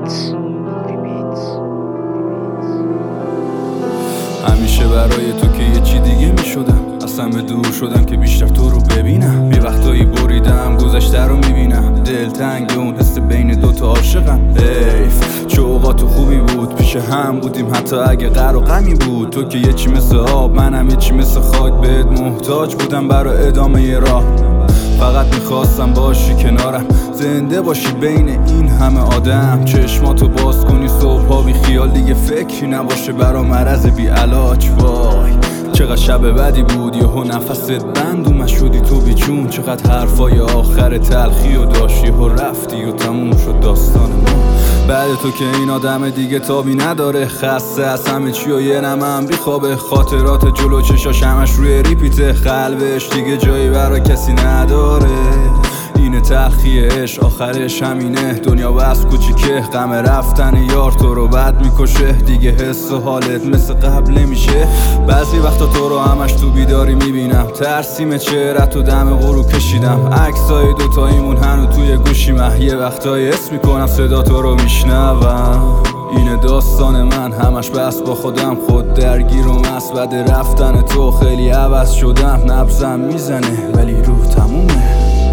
همیشه برای تو که یه چی دیگه می شدم، اصلا به دور شدم که بیشتر تو رو ببینم. یه وقتایی بریدم گذشته رو میبینم، دلتنگ اون حس بین دوتا عاشقم. حیف چه اوقات خوبی بود، پیش هم بودیم حتی اگه قهر و غمی بود. تو که یه چی مثل آب، منم یه چی مثل خاک، بهت محتاج بودم برای ادامه راه. فقط میخواستم باشی کنارم، زنده باشی بین این همه آدم. چشماتو باز کنی صبحا بی خیال، دیگه فکری نباشه برا مرض بی علاج. وای چقدر شب بدی بود، یهو نفست بند اومد شدی تو بیچون. چقدر حرفای آخر تلخی و داشتی و رفتی و تموم شد داستان ما. بعد تو که این آدم دیگه تابی نداره، خسته از همه چی و یه نمم بیخوابه. خاطرات جلو چشاش همش روی ریپیته، قلبش دیگه جایی برا کسی نداره. اینه تلخی عشق، آخرش همینه. دنیا بس کوچیکه، غم رفتن یار تو رو بد میکشه. دیگه حس و حالت مثل قبل نمیشه. بعضی وقتا تو رو همش تو بیداری میبینم، ترسیم چهره‌تو دم غروب کشیدم. عکسای دوتاییمون هنو توی گوشیمه، یه وقتایی حس میکنم صدا تو رو میشنوم. اینه داستان من، همش بس با خودم، خود درگیر و مست. بعد رفتن تو خیلی عوض شدم، نبضم میزنه ولی روح تمومه.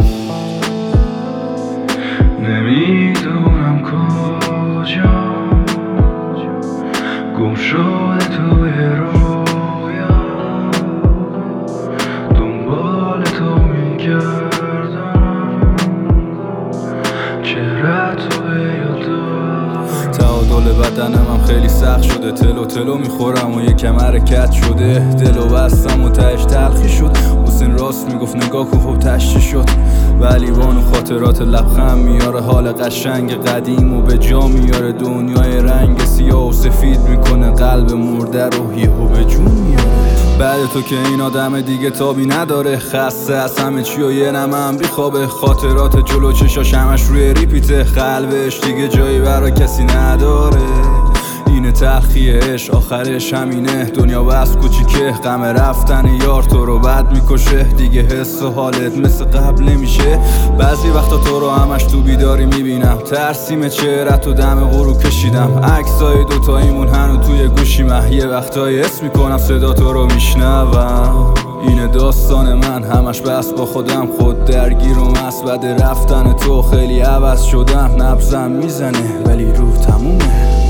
نمیدونم کجا گم شده توی رویا، دنبال تو میگردم، چهره‌تو به یاد دارم. تعادل بدنم هم خیلی سخت شده، تلو تلو میخورم و یکم حرکت شده. دلو بستم و تهش تلخی شد. حسین راست میگفت نگاه کن خوب تشتی شد. ولی بانو خاطرات لبخند میاره، حال قشنگ قدیم و به جا میاره. دنیای رنگ سیاه و سفید میکنه قلب مرده رو یهو به جون میاره. بعد تو که این آدم دیگه تابی نداره، خسته از همه چی و یه نمم بیخوابه. خاطرات جلو چشاش همش روی ریپیته، قلبش دیگه جایی برا کسی نداره. اینه تلخی عشق، آخرش همینه. دنیا بس کوچیکه، غم رفتن یار تو رو بد میکشه. دیگه حس و حالت مثل قبل نمیشه. بعضی وقتا تو رو همش تو بیداری میبینم، ترسیم چهره‌تو دم غروب کشیدم. عکسای دوتاییمون هنو توی گوشیمه، یه وقتایی حس میکنم صدا تو رو میشنوم. اینه داستان من، همش بس با خودم، خود درگیر و مست. بعد رفتن تو خیلی عوض شدم، نبضم میزنه ولی روح تمومه.